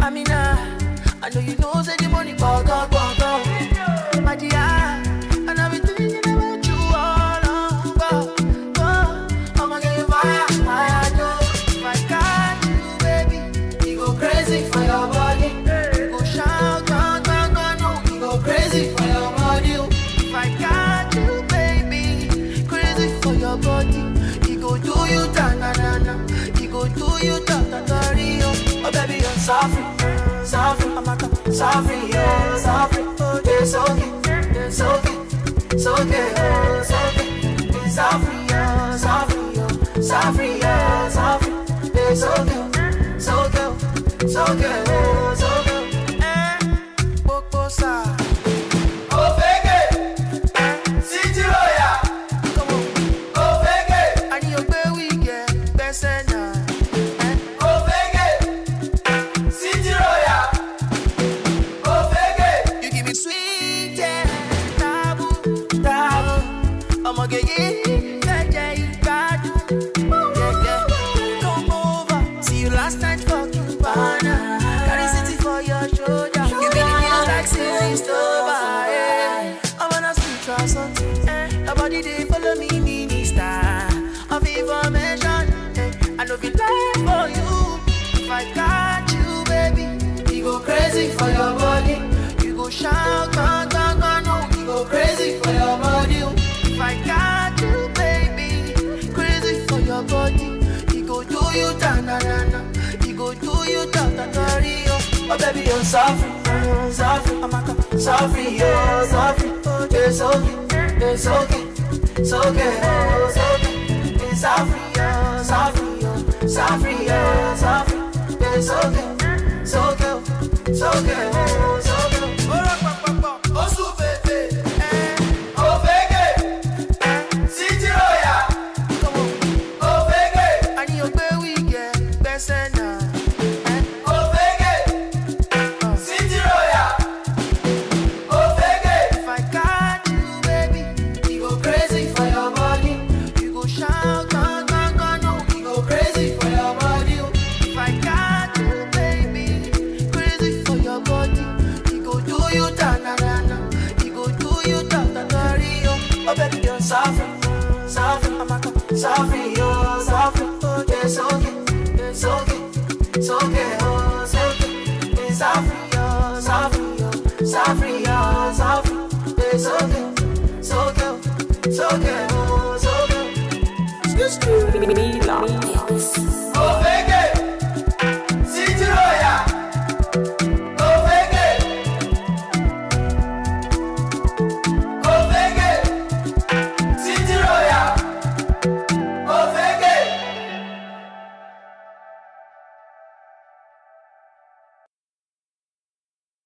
Amina, I know you know say the money go go go go. My dear, and I've been thinking about you all along. I'ma give you fire, fire, though. If I got you, baby, you go crazy for your body. You go shout, go, go, go, no, you go crazy for your body. If I got you, baby, crazy for your body. You go do you ta na na na, you go do you ta ta ta rio. Oh baby, you're sorry, sorry, I'm not sorry, yeah, sorry. Oh, it's okay, it's okay, it's okay, oh, it's okay. It's sorry, yeah, sorry, yeah, sorry, yeah, sorry. It's okay, it's okay, it's okay, oh, it's okay. Bokosa. Oh, fake it. City Royal. Come on. Oh, fake it. I need your baby, yeah, best now. Oh, fake it. City Royal. Oh, fake it. You give me sweet, yeah, taboo, taboo. I'ma get you, yeah, yeah, yeah. Come over, see you last night, fuck you, banana. Carry city for your shoulder. You be the news like Sylvie's over, yeah. I wanna speak or something, your body they follow me, minister of information, I know we lie for you. If I got you, baby, you go crazy for your body. You go shout, go, go, go, no, you go crazy for your body. If I got you, baby, crazy for your body. You go do you ta na na na, you go do you ta ta ta rio. Oh baby, you're sorry, sorry, I'm not sorry, yeah, sorry. Oh, it's okay, it's okay, it's okay, oh, it's okay. It's sorry, yeah, sorry, yeah, sorry, yeah, sorry. It's okay, it's okay, it's okay, oh, it's okay. Oh, super. Oh, fake it. City Royal. Come on. Oh, fake it. I need your baby, yeah, best now. Oh, fake it. City Royal. Oh, fake it. If I got you, baby, you go crazy for your body. You go shout, go, go, go, no, you go crazy for your body. If I got you, baby, crazy for your body. You go do you ta na na na, you go do you ta ta ta rio. Oh baby, you're sorry, sorry, I'm not sorry, you're sorry. Oh, it's okay, it's okay, it's okay.